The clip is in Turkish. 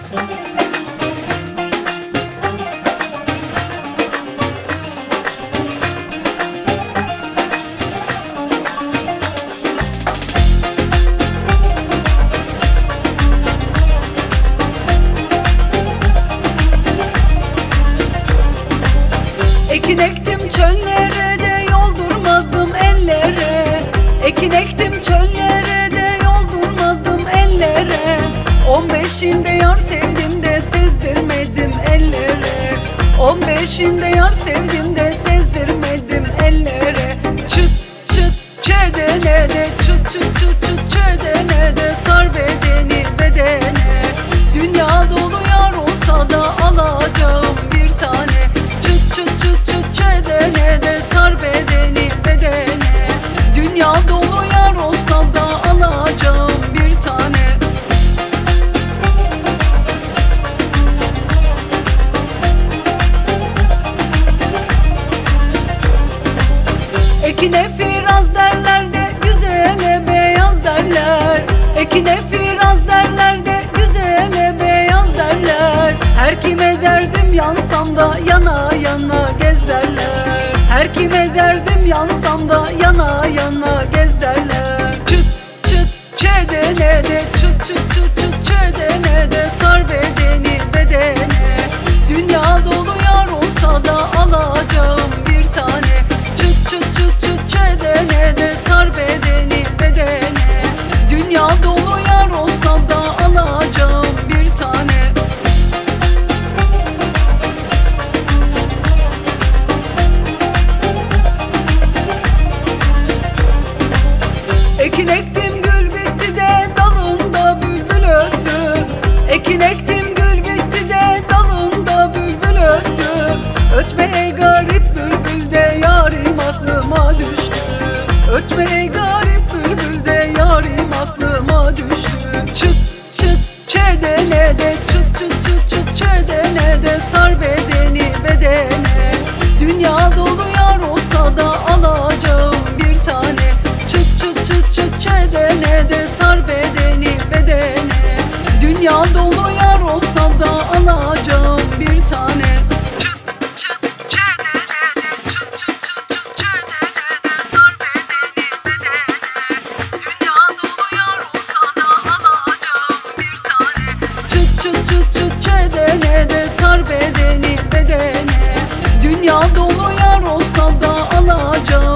Ekin ektim çöllere de yoldurmadım ellere. Ekin ektim çöllere de yoldurmadım ellere. 15'inde yar sevdim de sezdirmedim ellere. 15'inde yar sevdim de sezdirmedim ellere. Çıt çıt çedene de, çıt çıt çıt çıt çedene de, sar bedeni bedene. Dünya dolu yar olsa da alacağım bir tane. Çıt çıt çıt çıt çedene de, sar bedeni bedene. Dünya dolu yar olsa da alacağım bir tane. Ekine firaz derler de güzele beyaz derler. Ekine firaz derler de güzele beyaz derler. Her kime derdim yansam da yana yana gez derler. Her kime derdim yansam da yana yana gez derler. Çıt çıt çedene de, çıt çıt çıt çıt çedene de, sar bedeni bedene. Dünya dolu yar olsa da alacağım bir tane. Çıt çıt çıt çıt çedene de, sar bedeni bedene. Dünya dolu yar olsa da alacağım bir tane. Ekin ektim gül bitti de dalında bülbül öttü. Ekin ektim gül bitti de dalında bülbül öttü. Ötme ey garip bülbül de yarim aklıma düştü. Ötme ey garip bülbül de yarim aklıma düştü. Çıt çıt çedene de, çıt çıt çıt çıt çedene de, sar bedeni bedene. Dünya dolu yar olsa da alacağım bir tane. Çıt çıt çıt çıt çedene de, sar bedeni bedene. Dünya dolu yar olsa da alacağım bir tane. Çıt çıt çedene de, çıt çıt çıt çıt çedene de, sar bedeni bedene. Dünya dolu yar olsa da alacağım bir tane. Çıt çıt çıt çıt çedene de, sar bedeni bedene. Dünya dolu yar olsa da alacağım